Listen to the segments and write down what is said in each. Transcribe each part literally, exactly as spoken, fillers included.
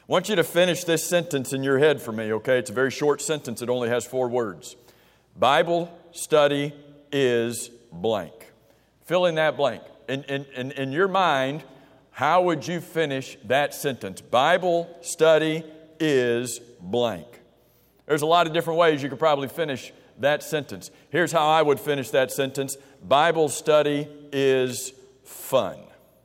I want you to finish this sentence in your head for me, okay? It's a very short sentence. It only has four words. Bible study is blank. Fill in that blank. In, in, in, in your mind, how would you finish that sentence? Bible study is blank. There's a lot of different ways you could probably finish that sentence. Here's how I would finish that sentence. Bible study is fun.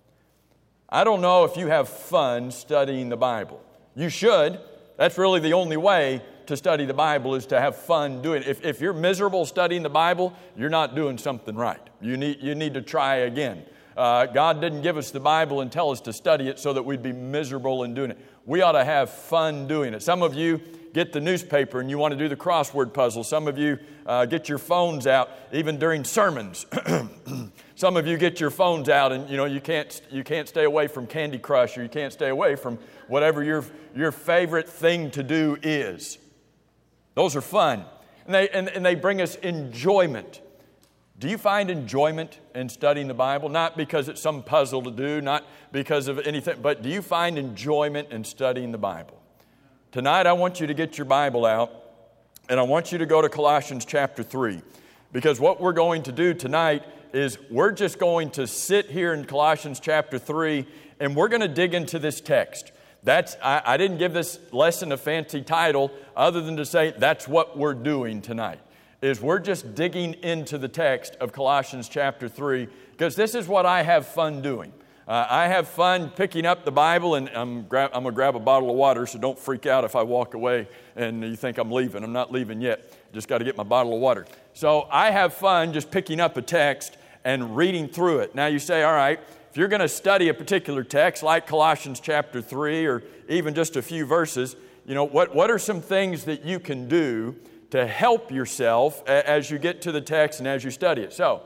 I don't know if you have fun studying the Bible. You should. That's really the only way to study the Bible, is to have fun doing it. If, if you're miserable studying the Bible, you're not doing something right. You need, you need to try again. Uh, God didn't give us the Bible and tell us to study it so that we'd be miserable in doing it. We ought to have fun doing it. Some of you get the newspaper and you want to do the crossword puzzle. Some of you uh, get your phones out even during sermons. Some of you get your phones out and you know you can't you can't stay away from Candy Crush, or you can't stay away from whatever your your favorite thing to do is. Those are fun, and they and, and they bring us enjoyment. Do you find enjoyment in studying the Bible? Not because it's some puzzle to do, not because of anything, but do you find enjoyment in studying the Bible? Tonight I want you to get your Bible out, and I want you to go to Colossians chapter three, because what we're going to do tonight is we're just going to sit here in Colossians chapter three, and we're going to dig into this text. That's I, I didn't give this lesson a fancy title other than to say that's what we're doing tonight, is we're just digging into the text of Colossians chapter three, because this is what I have fun doing. Uh, I have fun picking up the Bible, and I'm, gra- I'm going to grab a bottle of water, so don't freak out if I walk away and you think I'm leaving. I'm not leaving yet. Just got to get my bottle of water. So I have fun just picking up a text and reading through it. Now you say, all right, if you're going to study a particular text like Colossians chapter three, or even just a few verses, you know, what, what are some things that you can do to help yourself as you get to the text and as you study it? So,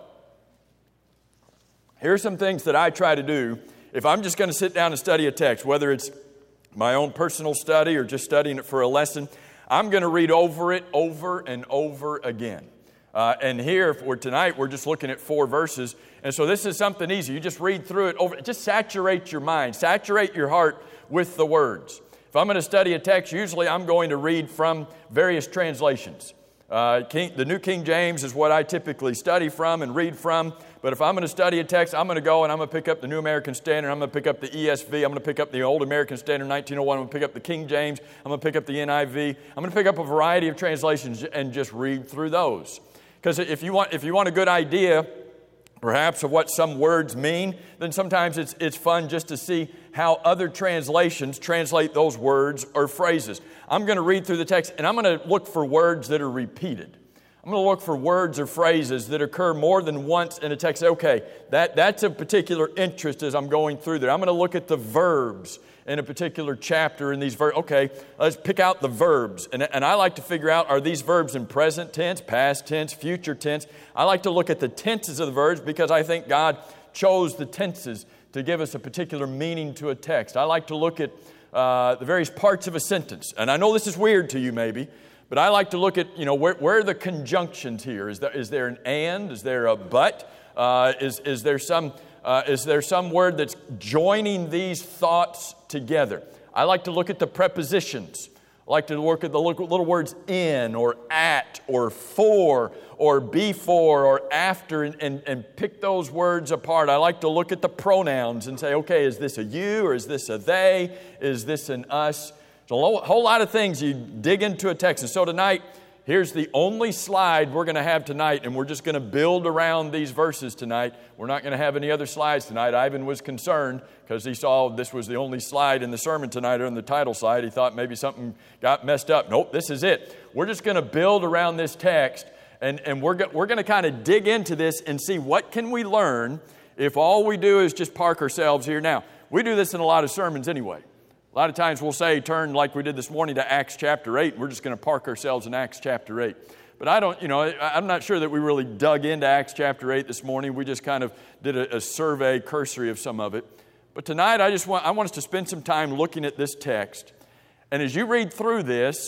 here are some things that I try to do if I'm just going to sit down and study a text, whether it's my own personal study or just studying it for a lesson. I'm going to read over it over and over again. Uh, and here, for tonight, we're just looking at four verses. And so this is something easy. You just read through it over. Just saturate your mind. Saturate your heart with the words. If I'm going to study a text, usually I'm going to read from various translations. Uh, King, the New King James is what I typically study from and read from. But if I'm going to study a text, I'm going to go and I'm going to pick up the New American Standard. I'm going to pick up the E S V. I'm going to pick up the Old American Standard nineteen oh one. I'm going to pick up the King James. I'm going to pick up the N I V. I'm going to pick up a variety of translations and just read through those. Because if you want, if you want a good idea, perhaps, of what some words mean, then sometimes it's it's fun just to see how other translations translate those words or phrases. I'm going to read through the text, and I'm going to look for words that are repeated. I'm going to look for words or phrases that occur more than once in a text. Okay, that, that's of particular interest as I'm going through there. I'm going to look at the verbs in a particular chapter in these verbs. Okay, let's pick out the verbs. And, and I like to figure out, are these verbs in present tense, past tense, future tense? I like to look at the tenses of the verbs because I think God chose the tenses to give us a particular meaning to a text. I like to look at uh, the various parts of a sentence. And I know this is weird to you maybe, but I like to look at, you know, where, where are the conjunctions here? Is there, is there an and? Is there a but? Uh, is, is there some... Uh, is there some word that's joining these thoughts together? I like to look at the prepositions. I like to look at the little words in or at or for or before or after and, and, and pick those words apart. I like to look at the pronouns and say, okay, is this a you or is this a they? Is this an us? There's a whole lot of things you dig into a text. And so tonight, here's the only slide we're going to have tonight, and we're just going to build around these verses tonight. We're not going to have any other slides tonight. Ivan was concerned because he saw this was the only slide in the sermon tonight or in the title slide. He thought maybe something got messed up. Nope, this is it. We're just going to build around this text, and, and we're, go- we're going to kind of dig into this and see what can we learn if all we do is just park ourselves here. Now, we do this in a lot of sermons anyway. A lot of times we'll say, turn like we did this morning to Acts chapter eight. We're just going to park ourselves in Acts chapter eight. But I don't, you know, I'm not sure that we really dug into Acts chapter eight this morning. We just kind of did a, a survey, cursory of some of it. But tonight I just want, I want us to spend some time looking at this text. And as you read through this,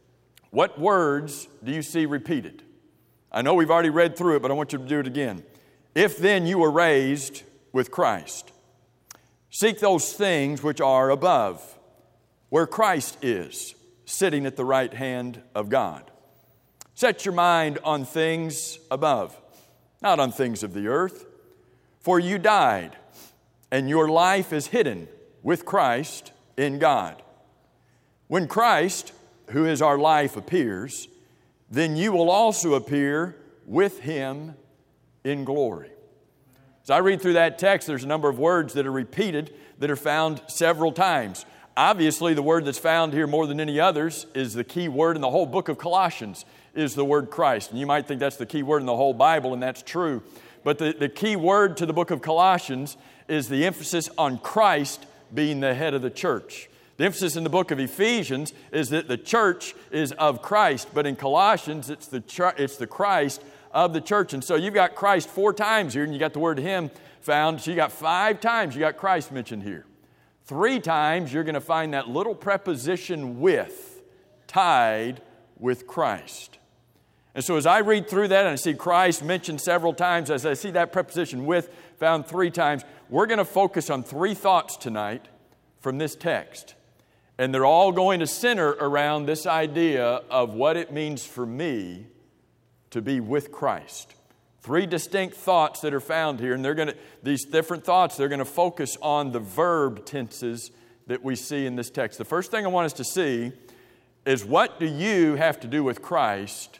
what words do you see repeated? I know we've already read through it, but I want you to do it again. If then you were raised with Christ, seek those things which are above, where Christ is, sitting at the right hand of God. Set your mind on things above, not on things of the earth. For you died, and your life is hidden with Christ in God. When Christ, who is our life, appears, then you will also appear with Him in glory. As I read through that text, there's a number of words that are repeated that are found several times. Obviously, the word that's found here more than any others is the key word in the whole book of Colossians, is the word Christ. And you might think that's the key word in the whole Bible, and that's true. But the, the key word to the book of Colossians is the emphasis on Christ being the head of the church. The emphasis in the book of Ephesians is that the church is of Christ, but in Colossians, it's the, ch- it's the Christ of the church. And so you've got Christ four times here, and you got the word Him found. So you got five times you got Christ mentioned here. Three times you're going to find that little preposition with, tied with Christ. And so as I read through that and I see Christ mentioned several times, as I see that preposition with found three times, we're going to focus on three thoughts tonight from this text. And they're all going to center around this idea of what it means for me to be with Christ. Three distinct thoughts that are found here, and they're going to, these different thoughts, they're going to focus on the verb tenses that we see in this text. The first thing I want us to see is, what do you have to do with Christ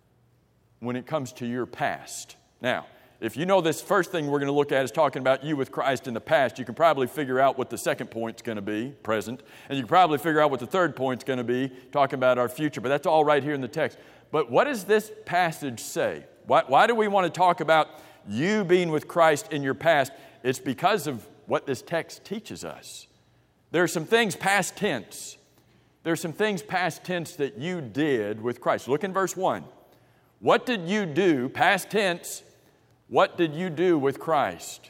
when it comes to your past? Now, if you know this first thing we're going to look at is talking about you with Christ in the past, you can probably figure out what the second point's going to be, present, and you can probably figure out what the third point's going to be, talking about our future, but that's all right here in the text. But what does this passage say? Why, why do we want to talk about you being with Christ in your past? It's because of what this text teaches us. There are some things past tense. There are some things past tense that you did with Christ. Look in verse one. What did you do, past tense, what did you do with Christ?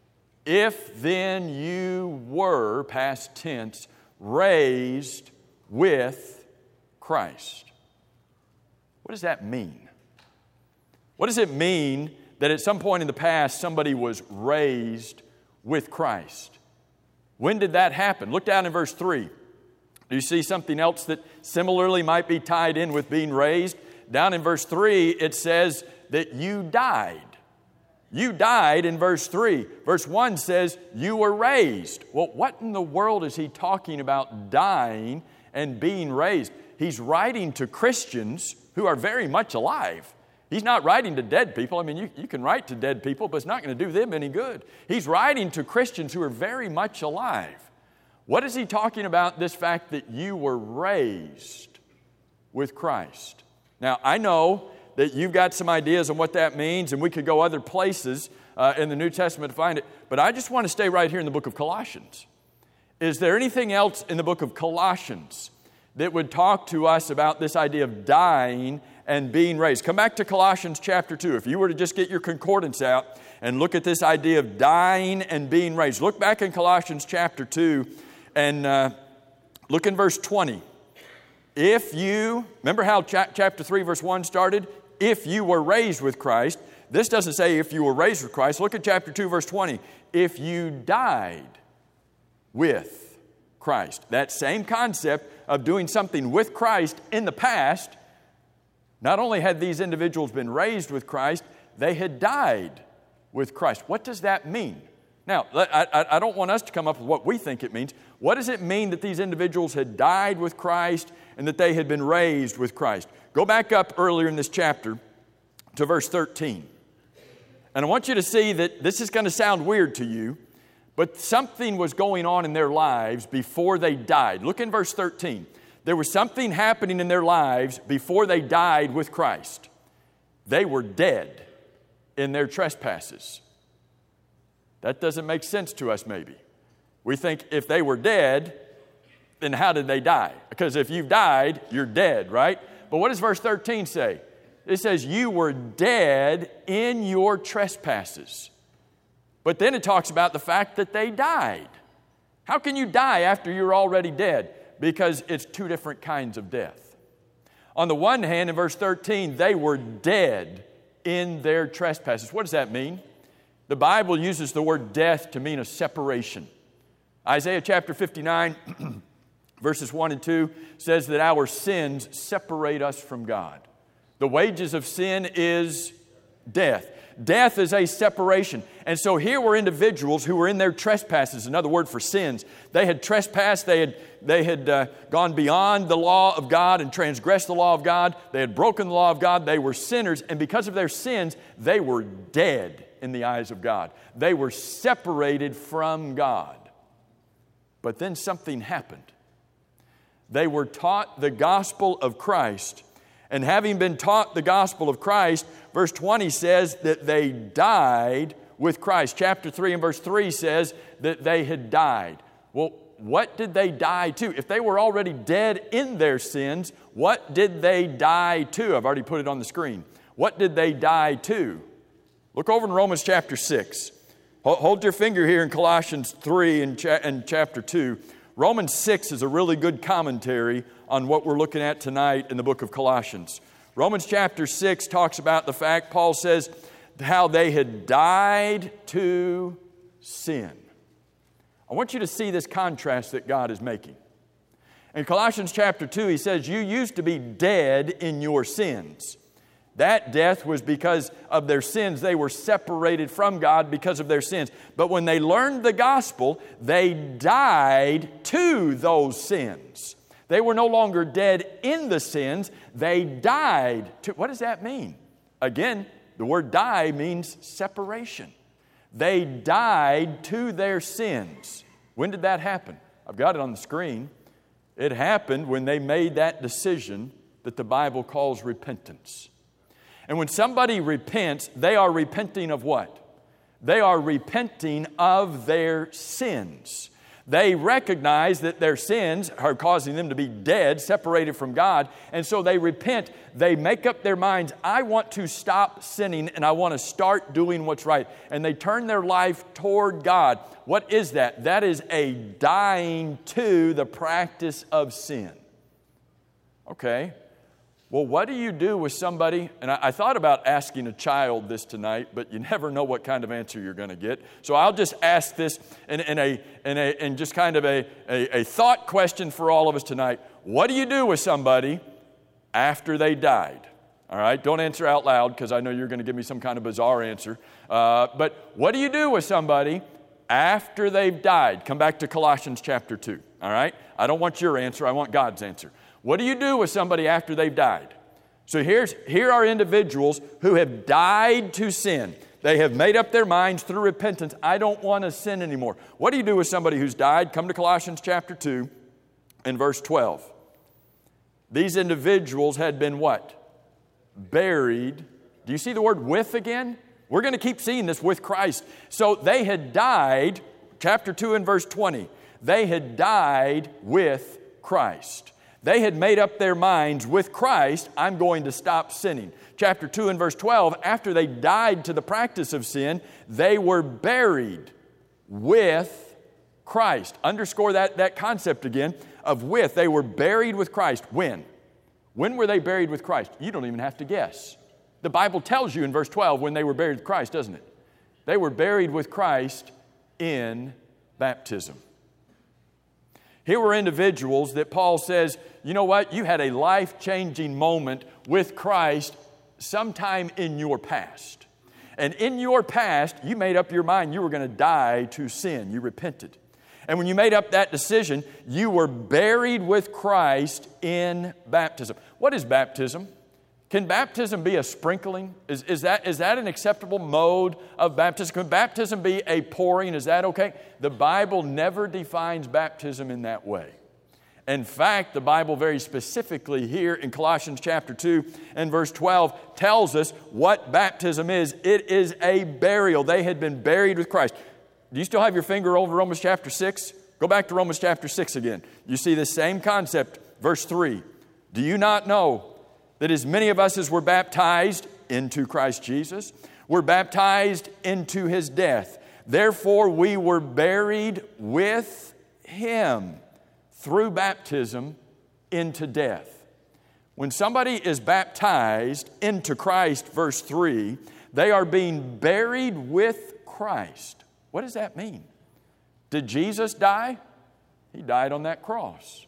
If then you were, past tense, raised with Christ. What does that mean? What does it mean that at some point in the past somebody was raised with Christ? When did that happen? Look down in verse three. Do you see something else that similarly might be tied in with being raised? Down in verse three, it says that you died. You died in verse three. Verse one says you were raised. Well, what in the world is he talking about dying and being raised? He's writing to Christians who are very much alive. He's not writing to dead people. I mean, you, you can write to dead people, but it's not going to do them any good. He's writing to Christians who are very much alive. What is he talking about, this fact that you were raised with Christ? Now, I know that you've got some ideas on what that means, and we could go other places uh, in the New Testament to find it, but I just want to stay right here in the book of Colossians. Is there anything else in the book of Colossians that would talk to us about this idea of dying and being raised? Come back to Colossians chapter two. If you were to just get your concordance out and look at this idea of dying and being raised, look back in Colossians chapter two and uh, look in verse twenty. If you, remember how cha- chapter three verse one started? If you were raised with Christ. This doesn't say if you were raised with Christ. Look at chapter two verse twenty. If you died with Christ. That same concept of doing something with Christ in the past. Not only had these individuals been raised with Christ, they had died with Christ. What does that mean? Now, I, I don't want us to come up with what we think it means. What does it mean that these individuals had died with Christ and that they had been raised with Christ? Go back up earlier in this chapter to verse thirteen. And I want you to see that this is going to sound weird to you, but something was going on in their lives before they died. Look in verse thirteen. There was something happening in their lives before they died with Christ. They were dead in their trespasses. That doesn't make sense to us, maybe. We think if they were dead, then how did they die? Because if you've died, you're dead, right? But what does verse thirteen say? It says, you were dead in your trespasses. But then it talks about the fact that they died. How can you die after you're already dead? Because it's two different kinds of death. On the one hand, in verse thirteen, they were dead in their trespasses. What does that mean? The Bible uses the word death to mean a separation. Isaiah chapter fifty-nine, Verses one and two says that our sins separate us from God. The wages of sin is death. Death is a separation. And so here were individuals who were in their trespasses, another word for sins. They had trespassed, they had, they had uh, gone beyond the law of God and transgressed the law of God. They had broken the law of God. They were sinners, and because of their sins, they were dead in the eyes of God. They were separated from God. But then something happened. They were taught the gospel of Christ. And having been taught the gospel of Christ, verse twenty says that they died with Christ. Chapter three and verse three says that they had died. Well, what did they die to? If they were already dead in their sins, what did they die to? I've already put it on the screen. What did they die to? Look over in Romans chapter six. Hold your finger here in Colossians three and, cha- and chapter two. Romans six is a really good commentary on what we're looking at tonight in the book of Colossians. Romans chapter six talks about the fact, Paul says, how they had died to sin. I want you to see this contrast that God is making. In Colossians chapter two, he says, you used to be dead in your sins. That death was because of their sins. They were separated from God because of their sins. But when they learned the gospel, they died to those sins. They were no longer dead in the sins. They died to... What does that mean? Again, the word die means separation. They died to their sins. When did that happen? I've got it on the screen. It happened when they made that decision that the Bible calls repentance. And when somebody repents, they are repenting of what? They are repenting of their sins. They recognize that their sins are causing them to be dead, separated from God, and so they repent. They make up their minds, I want to stop sinning and I want to start doing what's right. And they turn their life toward God. What is that? That is a dying to the practice of sin. Okay. Well, what do you do with somebody? And I, I thought about asking a child this tonight, but you never know what kind of answer you're going to get. So I'll just ask this in, in, a, in, a, in just kind of a, a, a thought question for all of us tonight. What do you do with somebody after they died? All right, don't answer out loud because I know you're going to give me some kind of bizarre answer. Uh, but what do you do with somebody after they've died? Come back to Colossians chapter two. All right, I don't want your answer. I want God's answer. What do you do with somebody after they've died? So here's, here are individuals who have died to sin. They have made up their minds through repentance. I don't want to sin anymore. What do you do with somebody who's died? Come to Colossians chapter two and verse twelve. These individuals had been what? Buried. Do you see the word with again? We're going to keep seeing this with Christ. So they had died, chapter two and verse twenty. They had died with Christ. They had made up their minds with Christ, I'm going to stop sinning. Chapter two and verse twelve, after they died to the practice of sin, they were buried with Christ. Underscore that, that concept again of with. They were buried with Christ. When? When were they buried with Christ? You don't even have to guess. The Bible tells you in verse twelve when they were buried with Christ, doesn't it? They were buried with Christ in baptism. Here were individuals that Paul says, you know what? You had a life-changing moment with Christ sometime in your past. And in your past, you made up your mind you were going to die to sin. You repented. And when you made up that decision, you were buried with Christ in baptism. What is baptism? Can baptism be a sprinkling? Is, is, that, is that an acceptable mode of baptism? Can baptism be a pouring? Is that okay? The Bible never defines baptism in that way. In fact, the Bible very specifically here in Colossians chapter two and verse twelve tells us what baptism is. It is a burial. They had been buried with Christ. Do you still have your finger over Romans chapter six? Go back to Romans chapter six again. You see the same concept. Verse three. Do you not know that as many of us as were baptized into Christ Jesus, were baptized into His death? Therefore we were buried with Him through baptism into death. When somebody is baptized into Christ, verse three, they are being buried with Christ. What does that mean? Did Jesus die? He died on that cross.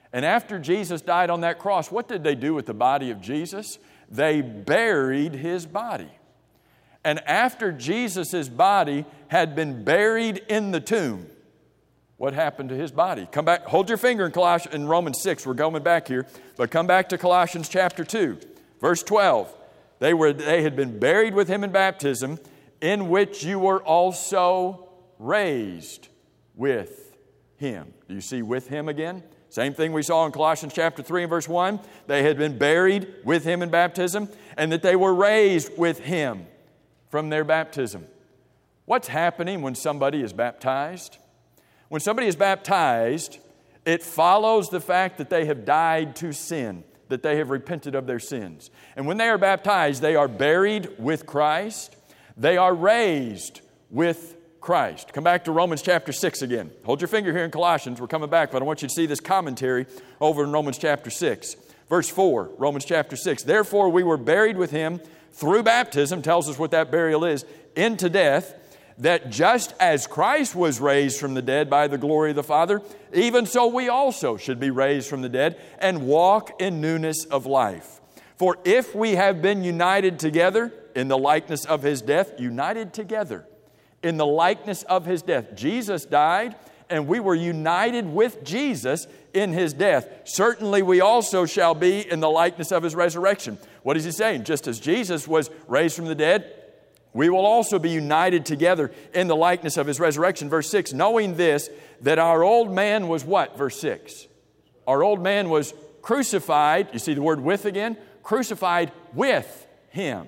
And after Jesus died on that cross, what did they do with the body of Jesus? They buried his body. And after Jesus' body had been buried in the tomb, what happened to his body? Come back, hold your finger in Colossians, in Romans six, we're going back here, but come back to Colossians chapter two, verse twelve. They were, they had been buried with him in baptism, in which you were also raised with him. Do you see with him again? Same thing we saw in Colossians chapter three and verse one. They had been buried with him in baptism, and that they were raised with him from their baptism. What's happening when somebody is baptized? When somebody is baptized, it follows the fact that they have died to sin, that they have repented of their sins. And when they are baptized, they are buried with Christ. They are raised with Christ. Come back to Romans chapter six again. Hold your finger here in Colossians. We're coming back, but I want you to see this commentary over in Romans chapter six. Verse four, Romans chapter six. Therefore we were buried with him through baptism, tells us what that burial is, into death, that just as Christ was raised from the dead by the glory of the Father, even so we also should be raised from the dead and walk in newness of life. For if we have been united together in the likeness of his death, united together in the likeness of his death. Jesus died, and we were united with Jesus in his death. Certainly we also shall be in the likeness of his resurrection. What is he saying? Just as Jesus was raised from the dead, we will also be united together in the likeness of his resurrection. Verse six, knowing this, that our old man was what? Verse six. Our old man was crucified. You see the word with again? Crucified with him.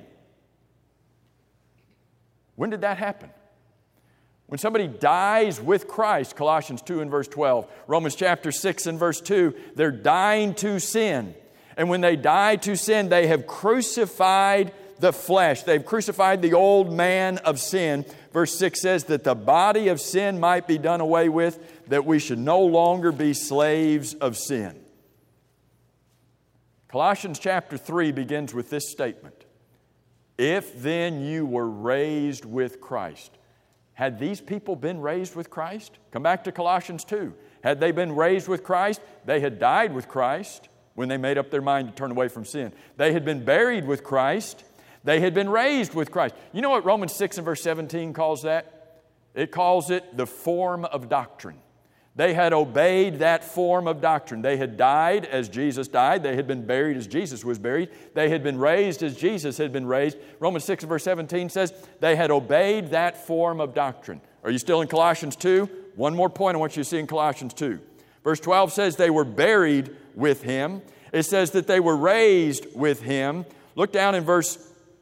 When did that happen? When somebody dies with Christ, Colossians two and verse twelve, Romans chapter six and verse two, they're dying to sin. And when they die to sin, they have crucified the flesh. They've crucified the old man of sin. Verse six says that the body of sin might be done away with, that we should no longer be slaves of sin. Colossians chapter three begins with this statement. If then you were raised with Christ. Had these people been raised with Christ? Come back to Colossians two. Had they been raised with Christ? They had died with Christ when they made up their mind to turn away from sin. They had been buried with Christ. They had been raised with Christ. You know what Romans six and verse seventeen calls that? It calls it the form of doctrine. They had obeyed that form of doctrine. They had died as Jesus died. They had been buried as Jesus was buried. They had been raised as Jesus had been raised. Romans six and verse seventeen says they had obeyed that form of doctrine. Are you still in Colossians two? One more point I want you to see in Colossians two. Verse twelve says they were buried with him. It says that they were raised with him. Look down in verse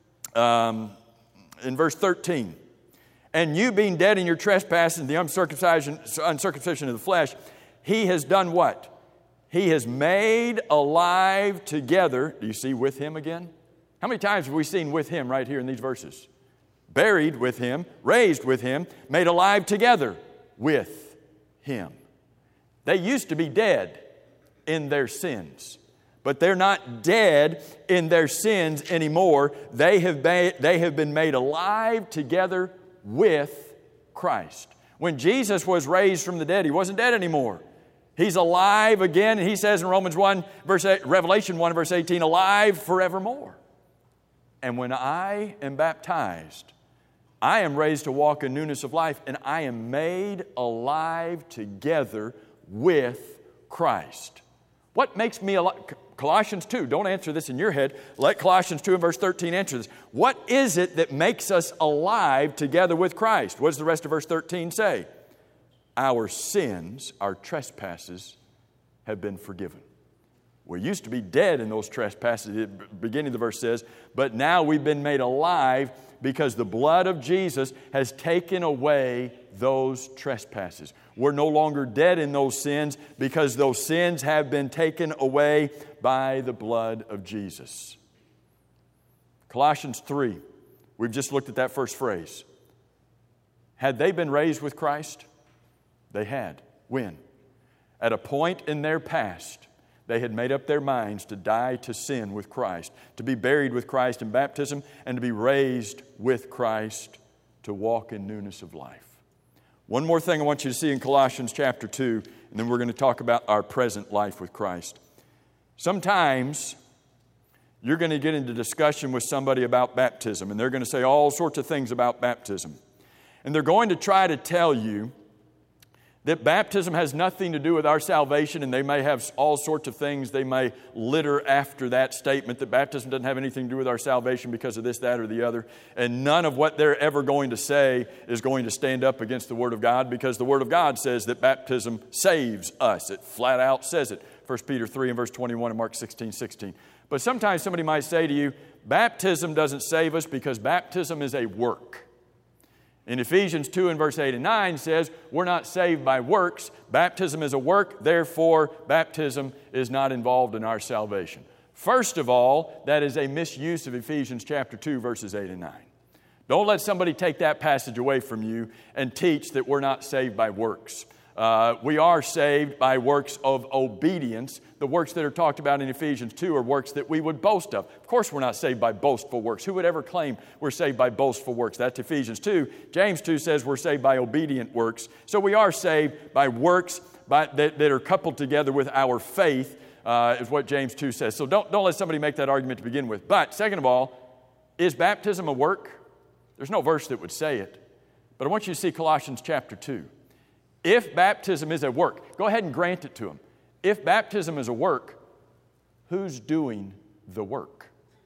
um, in verse thirteen. And you being dead in your trespasses and the uncircumcision, uncircumcision of the flesh, he has done what? He has made alive together. Do you see with him again? How many times have we seen with him right here in these verses? Buried with him, raised with him, made alive together with him. They used to be dead in their sins, but they're not dead in their sins anymore. They have been, they have been made alive together with Christ. When Jesus was raised from the dead, he wasn't dead anymore. He's alive again. And he says in Romans one, verse eight, Revelation one, verse eighteen, alive forevermore. And when I am baptized, I am raised to walk in newness of life, and I am made alive together with Christ. What makes me alive? Colossians two, don't answer this in your head. Let Colossians two and verse thirteen answer this. What is it that makes us alive together with Christ? What does the rest of verse thirteen say? Our sins, our trespasses have been forgiven. We used to be dead in those trespasses, the beginning of the verse says, but now we've been made alive because the blood of Jesus has taken away those trespasses. We're no longer dead in those sins because those sins have been taken away by the blood of Jesus. Colossians three, we've just looked at that first phrase. Had they been raised with Christ? They had. When? At a point in their past, they had made up their minds to die to sin with Christ, to be buried with Christ in baptism, and to be raised with Christ to walk in newness of life. One more thing I want you to see in Colossians chapter two, and then we're going to talk about our present life with Christ. Sometimes you're going to get into discussion with somebody about baptism, and they're going to say all sorts of things about baptism. And they're going to try to tell you that baptism has nothing to do with our salvation, and they may have all sorts of things they may litter after that statement, that baptism doesn't have anything to do with our salvation because of this, that, or the other. And none of what they're ever going to say is going to stand up against the Word of God, because the Word of God says that baptism saves us. It flat out says it. First Peter three and verse twenty-one and Mark sixteen sixteen. But sometimes somebody might say to you, baptism doesn't save us because baptism is a work. In Ephesians two and verse eight and nine says, we're not saved by works. Baptism is a work, therefore baptism is not involved in our salvation. First of all, that is a misuse of Ephesians chapter two, verses eight and nine. Don't let somebody take that passage away from you and teach that we're not saved by works. Uh, we are saved by works of obedience. The works that are talked about in Ephesians two are works that we would boast of. Of course, we're not saved by boastful works. Who would ever claim we're saved by boastful works? That's Ephesians two. James two says we're saved by obedient works. So we are saved by works by, that, that are coupled together with our faith, uh, is what James two says. So don't, don't let somebody make that argument to begin with. But second of all, is baptism a work? There's no verse that would say it. But I want you to see Colossians chapter two. If baptism is a work, go ahead and grant it to them. If baptism is a work, who's doing the work?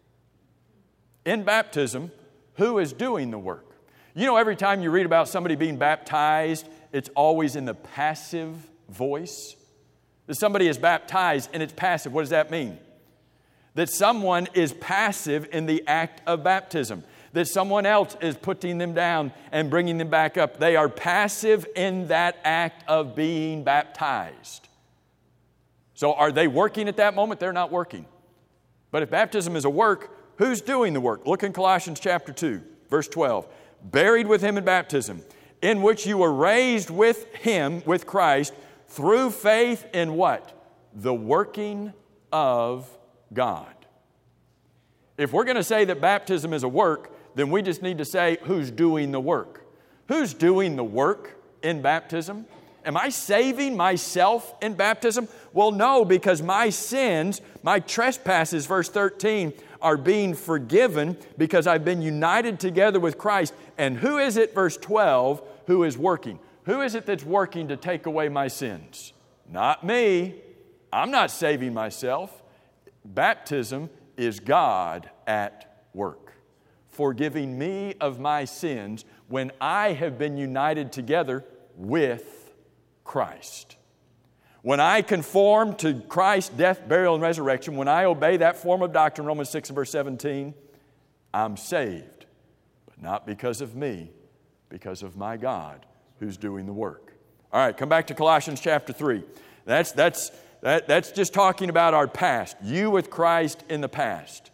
In baptism, who is doing the work? You know, every time you read about somebody being baptized, it's always in the passive voice. That somebody is baptized and it's passive. What does that mean? That someone is passive in the act of baptism. That someone else is putting them down and bringing them back up. They are passive in that act of being baptized. So are they working at that moment? They're not working. But if baptism is a work, who's doing the work? Look in Colossians chapter two, verse twelve. Buried with Him in baptism, in which you were raised with Him, with Christ, through faith in what? The working of God. If we're going to say that baptism is a work, then we just need to say who's doing the work. Who's doing the work in baptism? Am I saving myself in baptism? Well, no, because my sins, my trespasses, verse thirteen, are being forgiven because I've been united together with Christ. And who is it, verse twelve, who is working? Who is it that's working to take away my sins? Not me. I'm not saving myself. Baptism is God at work, forgiving me of my sins when I have been united together with Christ. When I conform to Christ's death, burial, and resurrection, when I obey that form of doctrine, Romans six and verse seventeen, I'm saved. But not because of me, because of my God who's doing the work. All right, come back to Colossians chapter three. That's, that's, that, that's just talking about our past. You with Christ in the past.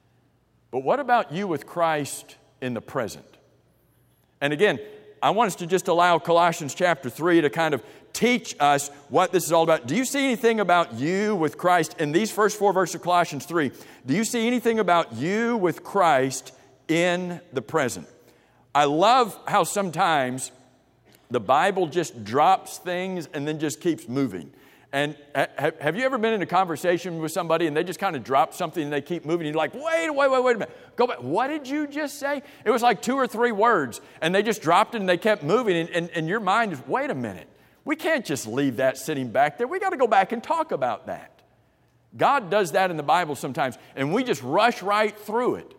But what about you with Christ in the present? And again, I want us to just allow Colossians chapter three to kind of teach us what this is all about. Do you see anything about you with Christ in these first four verses of Colossians three? Do you see anything about you with Christ in the present? I love how sometimes the Bible just drops things and then just keeps moving. And have you ever been in a conversation with somebody and they just kind of drop something and they keep moving? And you're like, wait, wait, wait, wait a minute. Go back. What did you just say? It was like two or three words and they just dropped it and they kept moving. And, and, and your mind is, wait a minute. We can't just leave that sitting back there. We got to go back and talk about that. God does that in the Bible sometimes and we just rush right through it.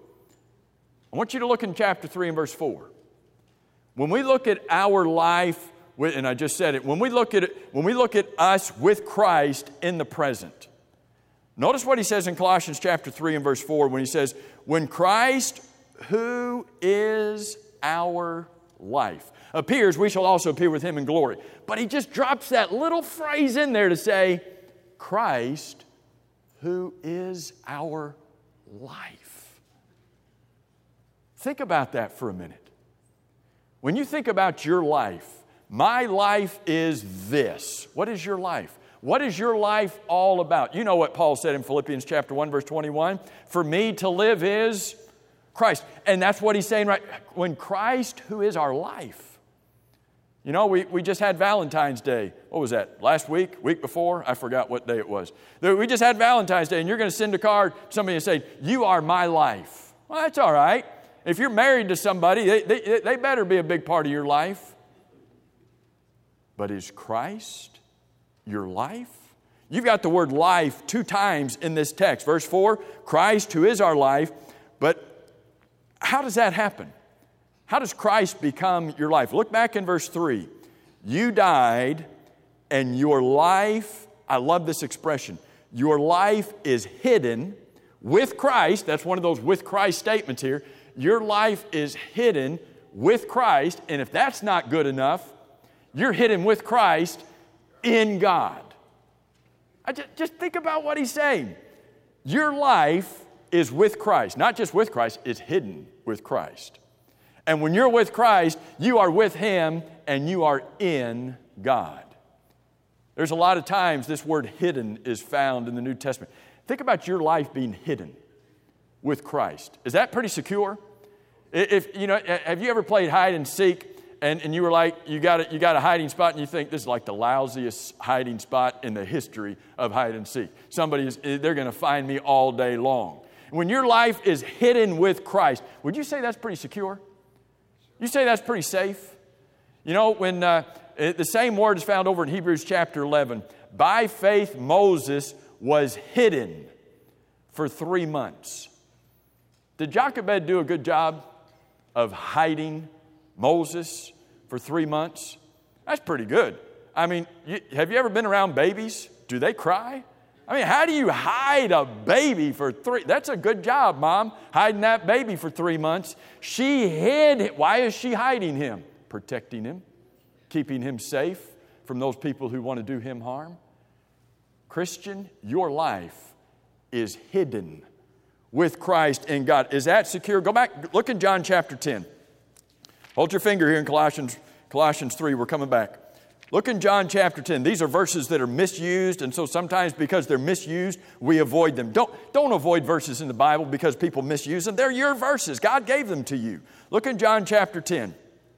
I want you to look in chapter three and verse four. When we look at our life, and I just said it, when we look at it, when we look at us with Christ in the present, notice what he says in Colossians chapter three and verse four when he says, when Christ, who is our life, appears, we shall also appear with Him in glory. But he just drops that little phrase in there to say, Christ, who is our life. Think about that for a minute. When you think about your life, my life is this. What is your life? What is your life all about? You know what Paul said in Philippians chapter one, verse twenty-one. For me to live is Christ. And that's what he's saying right. When Christ, who is our life. You know, we, we just had Valentine's Day. What was that, last week, week before? I forgot what day it was. We just had Valentine's Day, and you're going to send a card to somebody and say, you are my life. Well, that's all right. If you're married to somebody, they, they, they better be a big part of your life. But is Christ your life? You've got the word life two times in this text. Verse four, Christ who is our life. But how does that happen? How does Christ become your life? Look back in verse three. You died and your life, I love this expression, your life is hidden with Christ. That's one of those with Christ statements here. Your life is hidden with Christ. And if that's not good enough, you're hidden with Christ in God. I just, just think about what he's saying. Your life is with Christ. Not just with Christ, it's hidden with Christ. And when you're with Christ, you are with Him and you are in God. There's a lot of times this word hidden is found in the New Testament. Think about your life being hidden with Christ. Is that pretty secure? If, you know, have you ever played hide and seek and, and you were like, you got, a, you got a hiding spot and you think this is like the lousiest hiding spot in the history of hide and seek. Somebody is, they're going to find me all day long. When your life is hidden with Christ, would you say that's pretty secure? You say that's pretty safe? You know, when uh, the same word is found over in Hebrews chapter eleven. By faith, Moses was hidden for three months. Did Jochebed do a good job of hiding Moses for three months? That's pretty good. I mean, you, have you ever been around babies? Do they cry? I mean, how do you hide a baby for three? That's a good job, Mom, hiding that baby for three months. She hid. Why is she hiding him? Protecting him, keeping him safe from those people who want to do him harm. Christian, your life is hidden with Christ in God. Is that secure? Go back, look in John chapter ten. Hold your finger here in Colossians, Colossians three. We're coming back. Look in John chapter ten. These are verses that are misused, and so sometimes because they're misused, we avoid them. Don't, don't avoid verses in the Bible because people misuse them. They're your verses. God gave them to you. Look in John chapter ten.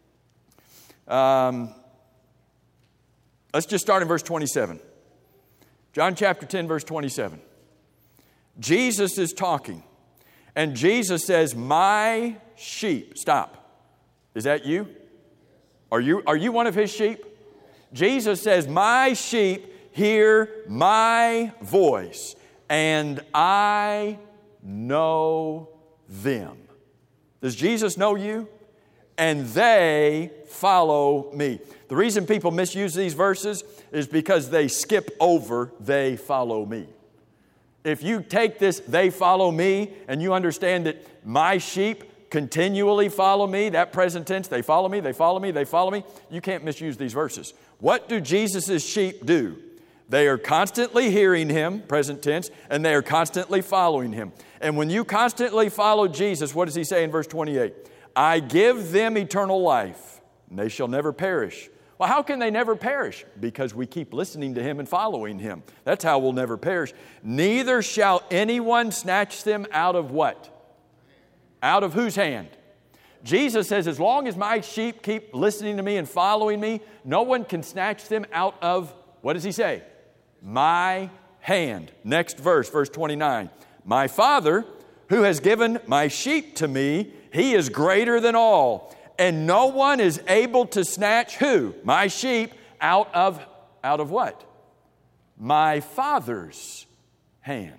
Um, let's just start in verse twenty-seven. John chapter ten, verse twenty-seven. Jesus is talking, and Jesus says, my sheep. Stop. Is that you? Are you, are you one of His sheep? Jesus says, my sheep hear my voice, and I know them. Does Jesus know you? And they follow me. The reason people misuse these verses is because they skip over, they follow me. If you take this, they follow me, and you understand that my sheep continually follow me, that present tense, they follow me, they follow me, they follow me, you can't misuse these verses. What do Jesus' sheep do? They are constantly hearing Him, present tense, and they are constantly following Him. And when you constantly follow Jesus, what does He say in verse twenty-eight? I give them eternal life, and they shall never perish. Well, how can they never perish? Because we keep listening to Him and following Him. That's how we'll never perish. Neither shall anyone snatch them out of what? Out of whose hand? Jesus says, as long as my sheep keep listening to me and following me, no one can snatch them out of, what does He say? My hand. Next verse, verse twenty-nine. My Father, who has given my sheep to me, He is greater than all. And no one is able to snatch who? My sheep out of, out of what? My Father's hand.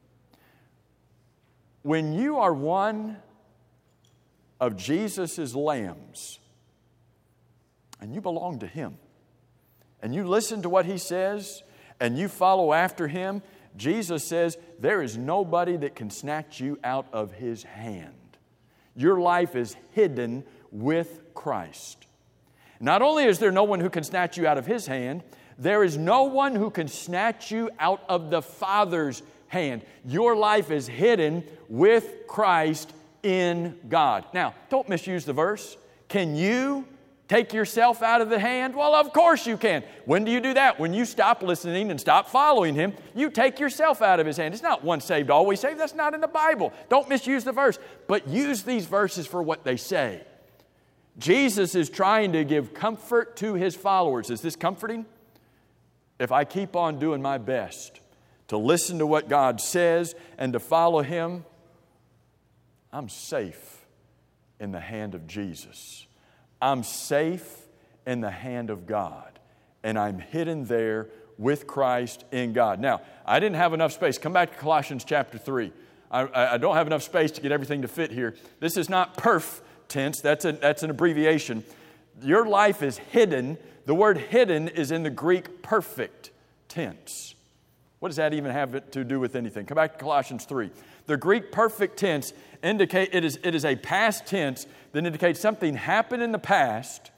When you are one of Jesus' lambs, and you belong to Him, and you listen to what He says, and you follow after Him, Jesus says, there is nobody that can snatch you out of His hand. Your life is hidden with Christ. Not only is there no one who can snatch you out of His hand, there is no one who can snatch you out of the Father's hand. Your life is hidden with Christ in God. Now, don't misuse the verse. Can you take yourself out of the hand? Well, of course you can. When do you do that? When you stop listening and stop following Him, you take yourself out of His hand. It's not once saved, always saved. That's not in the Bible. Don't misuse the verse, but use these verses for what they say. Jesus is trying to give comfort to His followers. Is this comforting? If I keep on doing my best to listen to what God says and to follow Him, I'm safe in the hand of Jesus. I'm safe in the hand of God. And I'm hidden there with Christ in God. Now, I didn't have enough space. Come back to Colossians chapter three. I, I don't have enough space to get everything to fit here. This is not perf tense. That's, a, that's an abbreviation. Your life is hidden. The word hidden is in the Greek perfect tense. What does that even have to do with anything? Come back to Colossians three. The Greek perfect tense indicate it is, it is a past tense that indicates something happened in the past,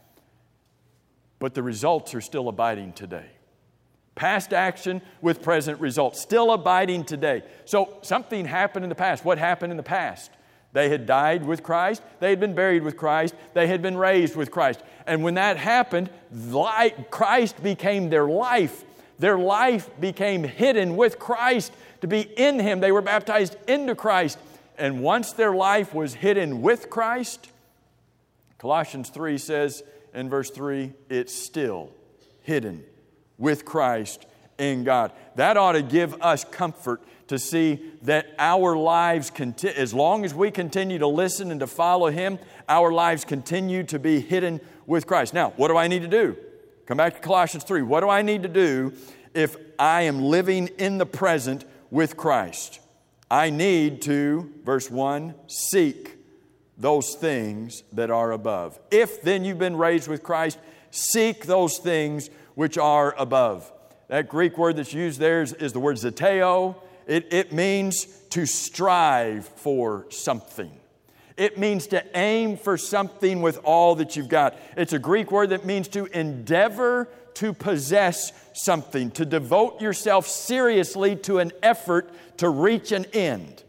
but the results are still abiding today. Past action with present results, still abiding today. So something happened in the past. What happened in the past? They had died with Christ. They had been buried with Christ. They had been raised with Christ. And when that happened, Christ became their life. Their life became hidden with Christ to be in Him. They were baptized into Christ. And once their life was hidden with Christ, Colossians three says in verse three, it's still hidden with Christ in God. That ought to give us comfort to see that our lives, conti- as long as we continue to listen and to follow Him, our lives continue to be hidden with Christ. Now, what do I need to do? Come back to Colossians three. What do I need to do if I am living in the present with Christ? I need to, verse one, seek those things that are above. If then you've been raised with Christ, seek those things which are above. That Greek word that's used there is, is the word zeteo. It, it means to strive for something. It means to aim for something with all that you've got. It's a Greek word that means to endeavor to possess something, to devote yourself seriously to an effort to reach an end.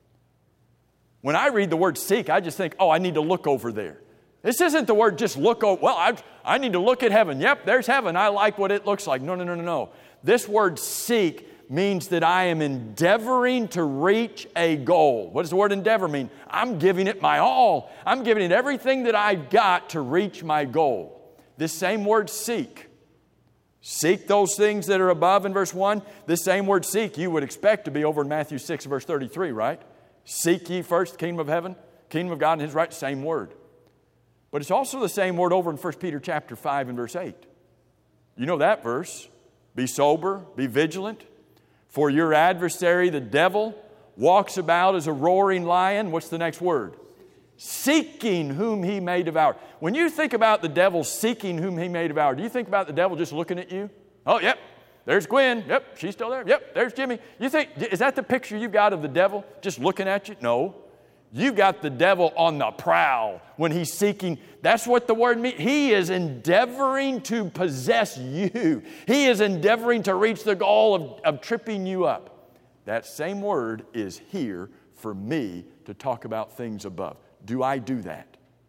When I read the word seek, I just think, oh, I need to look over there. This isn't the word just look over. Well, I, I need to look at heaven. Yep, there's heaven. I like what it looks like. No, no, no, no, no. This word seek means that I am endeavoring to reach a goal. What does the word endeavor mean? I'm giving it my all. I'm giving it everything that I've got to reach my goal. This same word seek. Seek those things that are above in verse one. This same word seek you would expect to be over in Matthew six verse thirty-three, right? Seek ye first the kingdom of heaven, kingdom of God and His right, same word. But it's also the same word over in First Peter chapter five and verse eight. You know that verse. Be sober, be vigilant, for your adversary, the devil, walks about as a roaring lion. What's the next word? Seeking whom he may devour. When you think about the devil seeking whom he may devour, do you think about the devil just looking at you? Oh, yep, there's Gwen. Yep, she's still there. Yep, there's Jimmy. You think, is that the picture you've got of the devil just looking at you? No. You got the devil on the prowl when he's seeking. That's what the word means. He is endeavoring to possess you. He is endeavoring to reach the goal of, of tripping you up. That same word is here for me to talk about things above. Do I do that?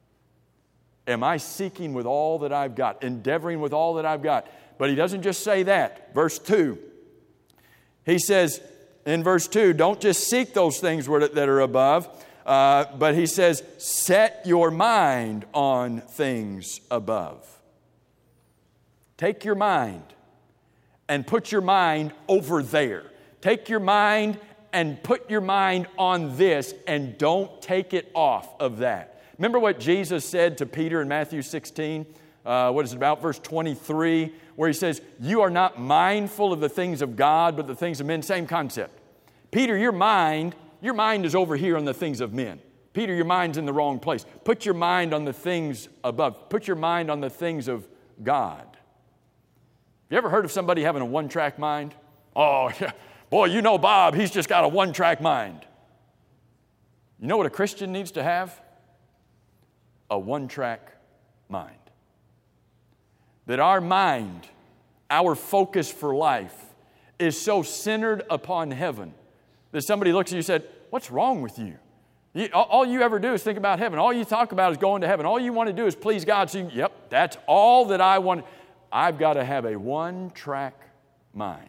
Am I seeking with all that I've got, endeavoring with all that I've got? But he doesn't just say that. Verse two, he says in verse two, don't just seek those things that are above, uh, but he says, set your mind on things above. Take your mind and put your mind over there. Take your mind and put your mind on this and don't take it off of that. Remember what Jesus said to Peter in Matthew sixteen? Uh, what is it about? Verse twenty-three, where he says, you are not mindful of the things of God, but the things of men. Same concept. Peter, your mind, your mind is over here on the things of men. Peter, your mind's in the wrong place. Put your mind on the things above. Put your mind on the things of God. You ever heard of somebody having a one-track mind? Oh, yeah. Boy, you know Bob, he's just got a one-track mind. You know what a Christian needs to have? A one-track mind. That our mind, our focus for life, is so centered upon heaven that somebody looks at you and said, what's wrong with you? you? All you ever do is think about heaven. All you talk about is going to heaven. All you want to do is please God. So you, yep, that's all that I want. I've got to have a one-track mind.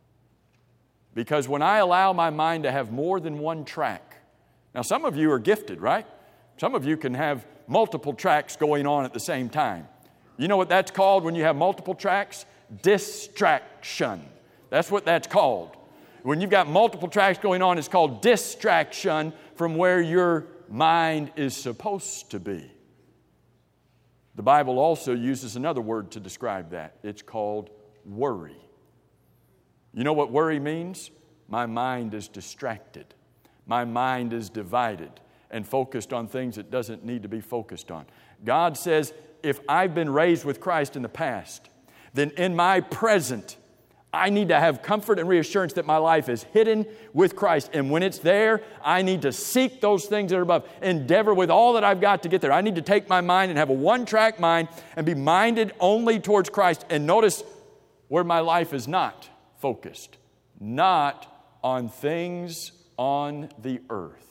Because when I allow my mind to have more than one track, now some of you are gifted, right? Some of you can have multiple tracks going on at the same time. You know what that's called when you have multiple tracks? Distraction. That's what that's called. When you've got multiple tracks going on, it's called distraction from where your mind is supposed to be. The Bible also uses another word to describe that. It's called worry. You know what worry means? My mind is distracted. My mind is divided and focused on things it doesn't need to be focused on. God says, if I've been raised with Christ in the past, then in my present, I need to have comfort and reassurance that my life is hidden with Christ. And when it's there, I need to seek those things that are above. Endeavor with all that I've got to get there. I need to take my mind and have a one-track mind and be minded only towards Christ. And notice where my life is not focused. Not on things on the earth.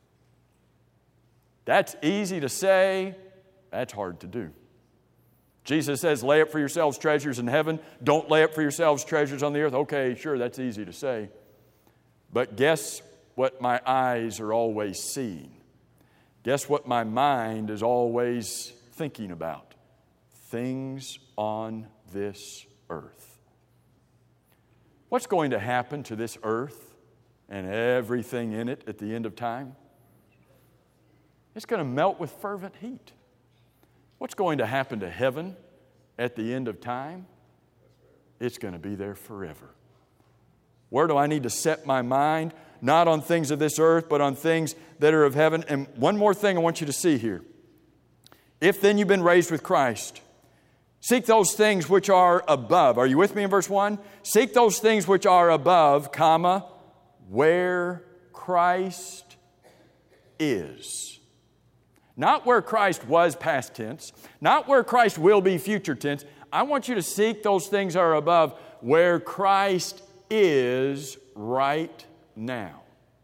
That's easy to say. That's hard to do. Jesus says, lay up for yourselves treasures in heaven. Don't lay up for yourselves treasures on the earth. Okay, sure, that's easy to say. But guess what my eyes are always seeing? Guess what my mind is always thinking about? Things on this earth. What's going to happen to this earth and everything in it at the end of time? It's going to melt with fervent heat. What's going to happen to heaven at the end of time? It's going to be there forever. Where do I need to set my mind? Not on things of this earth, but on things that are of heaven. And one more thing I want you to see here. If then you've been raised with Christ, seek those things which are above. Are you with me in verse one? Seek those things which are above, comma, where Christ is. Not where Christ was past tense, not where Christ will be future tense. I want you to seek those things that are above where Christ is right now.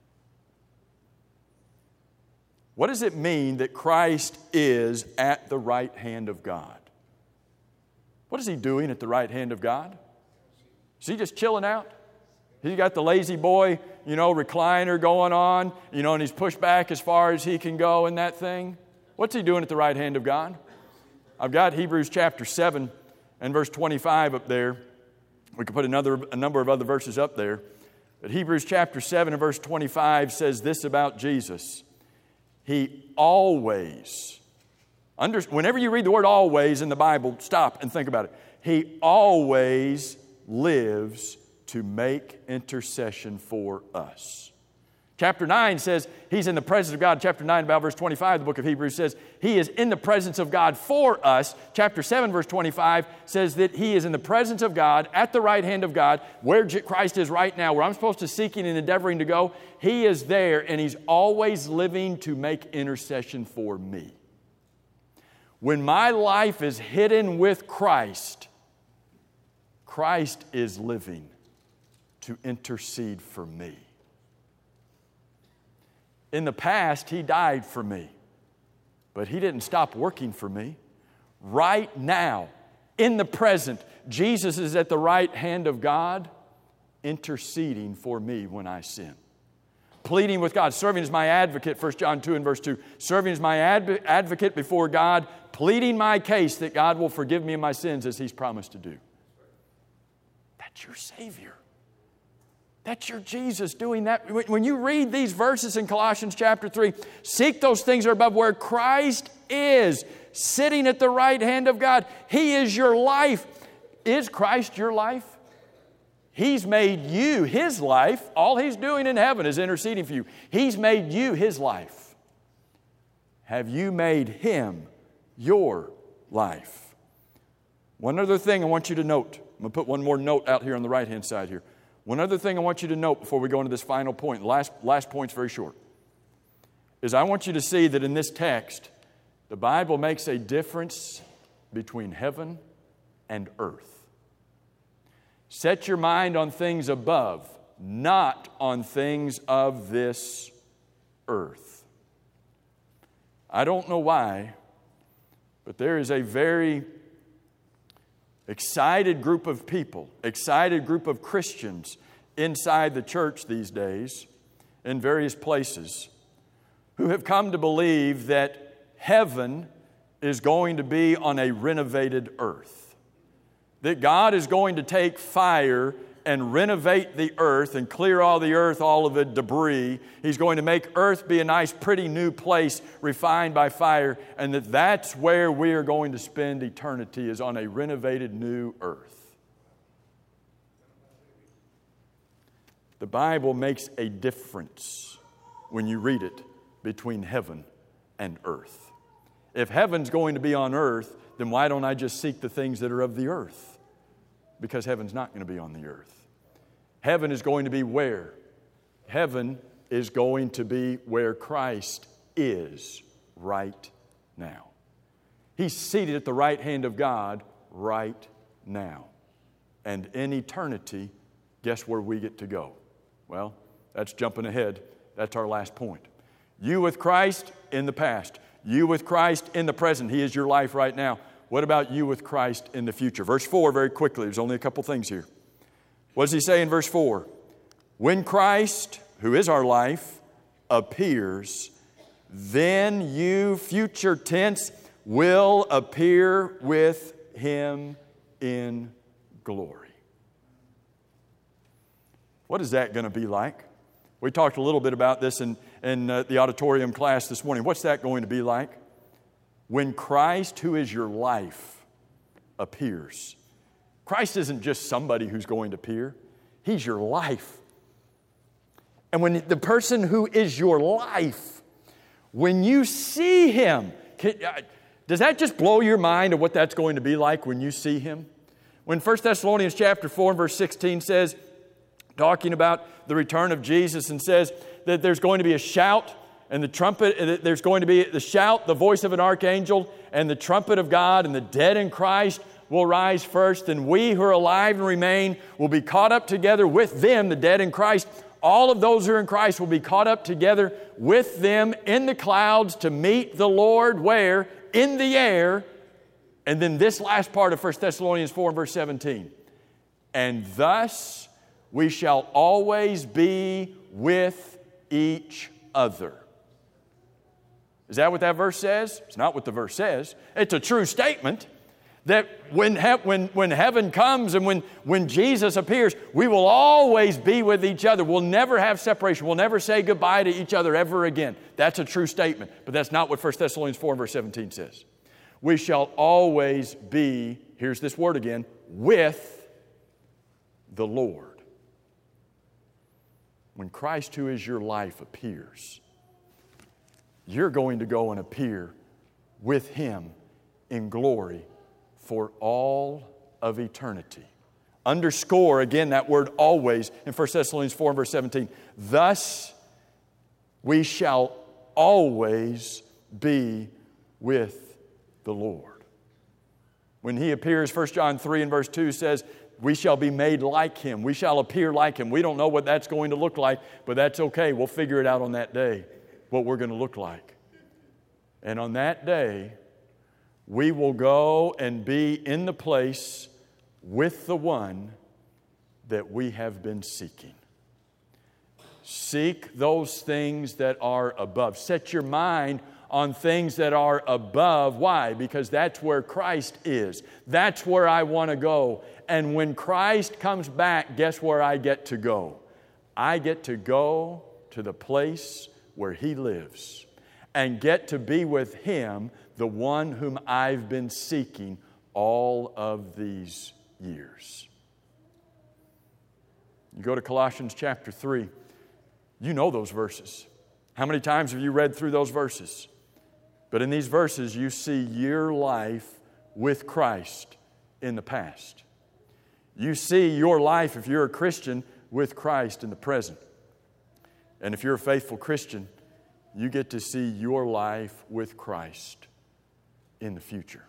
What does it mean that Christ is at the right hand of God? What is He doing at the right hand of God? Is He just chilling out? He's got the lazy boy, you know, recliner going on, you know, and he's pushed back as far as he can go in that thing. What's He doing at the right hand of God? I've got Hebrews chapter seven and verse twenty-five up there. We could put another a number of other verses up there. But Hebrews chapter seven and verse twenty-five says this about Jesus. He always, under, whenever you read the word always in the Bible, stop and think about it. He always lives to make intercession for us. Chapter nine says He's in the presence of God. Chapter nine, about verse twenty-five, the book of Hebrews says He is in the presence of God for us. Chapter seven, verse twenty-five says that He is in the presence of God, at the right hand of God, where Christ is right now, where I'm supposed to seeking and endeavoring to go. He is there, and He's always living to make intercession for me. When my life is hidden with Christ, Christ is living to intercede for me. In the past, He died for me, but He didn't stop working for me. Right now, in the present, Jesus is at the right hand of God, interceding for me when I sin. Pleading with God, serving as my advocate, First John two and verse two. Serving as my adv- advocate before God, pleading my case that God will forgive me of my sins as He's promised to do. That's your Savior. That's your Jesus doing that. When you read these verses in Colossians chapter three, seek those things that are above where Christ is, sitting at the right hand of God. He is your life. Is Christ your life? He's made you His life. All He's doing in heaven is interceding for you. He's made you His life. Have you made Him your life? One other thing I want you to note. I'm going to put one more note out here on the right-hand side here. One other thing I want you to note before we go into this final point, the last, last point's very short, is I want you to see that in this text, the Bible makes a difference between heaven and earth. Set your mind on things above, not on things of this earth. I don't know why, but there is a very excited group of people, excited group of Christians inside the church these days in various places who have come to believe that heaven is going to be on a renovated earth. That God is going to take fire and renovate the earth and clear all the earth, all of the debris. He's going to make earth be a nice, pretty new place refined by fire, and that that's where we are going to spend eternity, is on a renovated new earth. The Bible makes a difference when you read it between heaven and earth. If heaven's going to be on earth, then why don't I just seek the things that are of the earth? Because heaven's not going to be on the earth. Heaven is going to be where? Heaven is going to be where Christ is right now. He's seated at the right hand of God right now. And in eternity, guess where we get to go? Well, that's jumping ahead. That's our last point. You with Christ in the past. You with Christ in the present. He is your life right now. What about you with Christ in the future? Verse four, very quickly. There's only a couple things here. What does he say in verse four? When Christ, who is our life, appears, then you, future tense, will appear with Him in glory. What is that going to be like? We talked a little bit about this in, in uh, the auditorium class this morning. What's that going to be like? When Christ, who is your life, appears. Christ isn't just somebody who's going to appear. He's your life. And when the person who is your life, when you see Him, can, uh, does that just blow your mind of what that's going to be like when you see Him? When First Thessalonians chapter four and verse sixteen says, talking about the return of Jesus, and says that there's going to be a shout, and the trumpet, there's going to be the shout, the voice of an archangel, and the trumpet of God, and the dead in Christ will rise first, and we who are alive and remain will be caught up together with them, the dead in Christ. All of those who are in Christ will be caught up together with them in the clouds to meet the Lord, where? In the air. And then this last part of First Thessalonians four and verse seventeen. And thus we shall always be with each other. Is that what that verse says? It's not what the verse says. It's a true statement that when, he- when, when heaven comes and when, when Jesus appears, we will always be with each other. We'll never have separation. We'll never say goodbye to each other ever again. That's a true statement. But that's not what First Thessalonians four and verse seventeen says. We shall always be, here's this word again, with the Lord. When Christ, who is your life, appears, you're going to go and appear with Him in glory for all of eternity. Underscore again that word always in First Thessalonians four and verse seventeen. Thus we shall always be with the Lord. When He appears, First John three and verse two says, we shall be made like Him. We shall appear like Him. We don't know what that's going to look like, but that's okay. We'll figure it out on that day, what we're going to look like. And on that day, we will go and be in the place with the one that we have been seeking. Seek those things that are above. Set your mind on things that are above. Why? Because that's where Christ is. That's where I want to go. And when Christ comes back, guess where I get to go? I get to go to the place where He lives and get to be with Him, the one whom I've been seeking all of these years. You go to Colossians chapter three. You know those verses. How many times have you read through those verses? But in these verses, you see your life with Christ in the past. You see your life, if you're a Christian, with Christ in the present. And if you're a faithful Christian, you get to see your life with Christ in the future.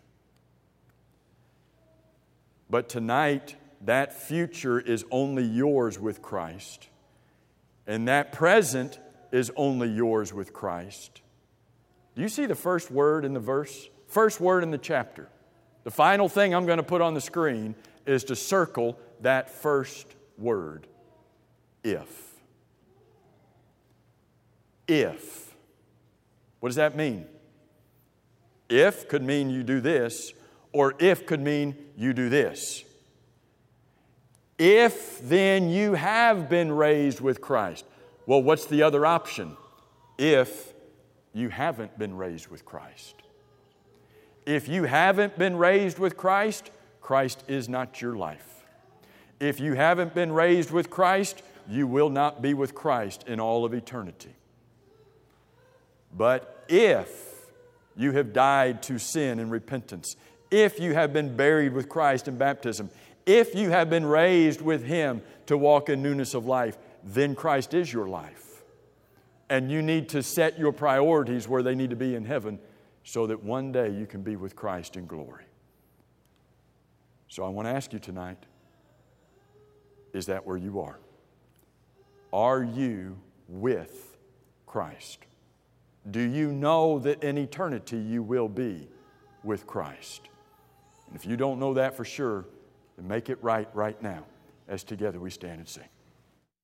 But tonight, that future is only yours with Christ. And that present is only yours with Christ. Do you see the first word in the verse? First word in the chapter. The final thing I'm going to put on the screen is to circle that first word. If. If. What does that mean? If could mean you do this, or if could mean you do this. If then you have been raised with Christ. Well, what's the other option? If you haven't been raised with Christ. If you haven't been raised with Christ, Christ is not your life. If you haven't been raised with Christ, you will not be with Christ in all of eternity. But if you have died to sin in repentance, if you have been buried with Christ in baptism, if you have been raised with Him to walk in newness of life, then Christ is your life. And you need to set your priorities where they need to be in heaven so that one day you can be with Christ in glory. So I want to ask you tonight, is that where you are? Are you with Christ? Do you know that in eternity you will be with Christ? And if you don't know that for sure, then make it right right now as together we stand and sing.